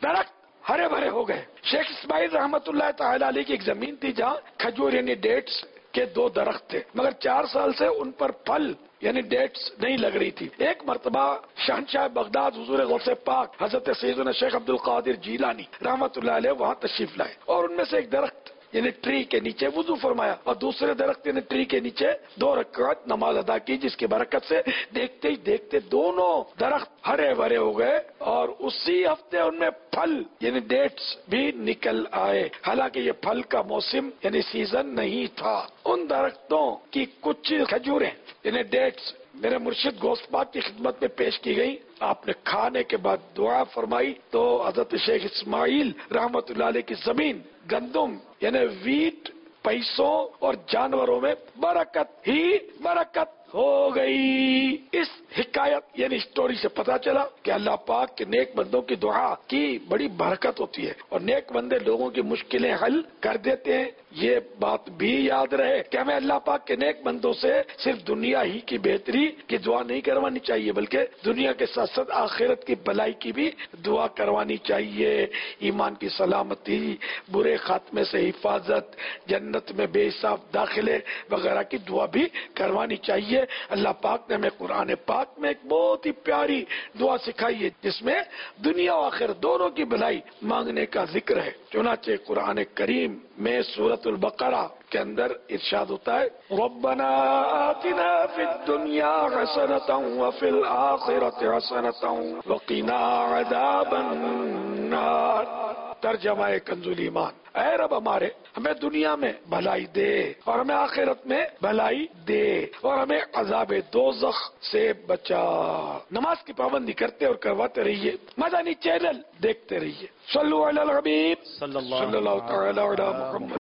درخت ہرے بھرے ہو گئے. شیخ اسماعیل رحمت اللہ تعالی علیہ کی ایک زمین تھی جہاں کھجور یعنی ڈیٹس کے 2 درخت تھے، مگر 4 سال سے ان پر پھل یعنی ڈیٹس نہیں لگ رہی تھی. ایک مرتبہ شہنشاہ بغداد حضور غوث پاک حضرت سیدنا شیخ عبد القادر جیلانی رحمت اللہ علیہ وہاں تشریف لائے اور ان میں سے ایک درخت یعنی ٹری کے نیچے وضو فرمایا اور دوسرے درخت یعنی ٹری کے نیچے 2 رکعت نماز ادا کی، جس کی برکت سے دیکھتے ہی دیکھتے دونوں درخت ہرے بھرے ہو گئے اور اسی ہفتے ان میں پھل یعنی ڈیٹس بھی نکل آئے، حالانکہ یہ پھل کا موسم یعنی سیزن نہیں تھا. ان درختوں کی کچھ کھجوریں یعنی ڈیٹس میرے مرشد غوث پاک کی خدمت میں پیش کی گئی. آپ نے کھانے کے بعد دعا فرمائی تو حضرت شیخ اسماعیل رحمت اللہ علیہ کی زمین گندم یعنی ویٹ، پیسوں اور جانوروں میں برکت ہی برکت ہو گئی. اس حکایت یعنی اسٹوری سے پتا چلا کہ اللہ پاک کے نیک بندوں کی دعا کی بڑی برکت ہوتی ہے اور نیک بندے لوگوں کی مشکلیں حل کر دیتے ہیں. یہ بات بھی یاد رہے کہ ہمیں اللہ پاک کے نیک بندوں سے صرف دنیا ہی کی بہتری کی دعا نہیں کروانی چاہیے، بلکہ دنیا کے ساتھ ساتھ آخرت کی بھلائی کی بھی دعا کروانی چاہیے. ایمان کی سلامتی، برے خاتمے سے حفاظت، جنت میں بے حساب داخلے وغیرہ کی دعا بھی کروانی چاہیے. اللہ پاک نے ہمیں قرآن پاک میں ایک بہت ہی پیاری دعا سکھائی ہے جس میں دنیا و آخرت دونوں کی بھلائی مانگنے کا ذکر ہے. چنانچہ قرآن کریم میں سورۃ البقرہ کے اندر ارشاد ہوتا ہے ربنا آتنا فی الدنیا حسنۃ وفی الآخرۃ حسنۃ وقنا عذاب النار. ترجمہ کنز ایمان، اے رب ہمارے ہمیں دنیا میں بھلائی دے اور ہمیں آخرت میں بھلائی دے اور ہمیں عذاب دوزخ سے بچا. نماز کی پابندی کرتے اور کرواتے رہیے. مدنی چینل دیکھتے رہیے. صلو علی الحبیب صلی اللہ تعالی علی محمد.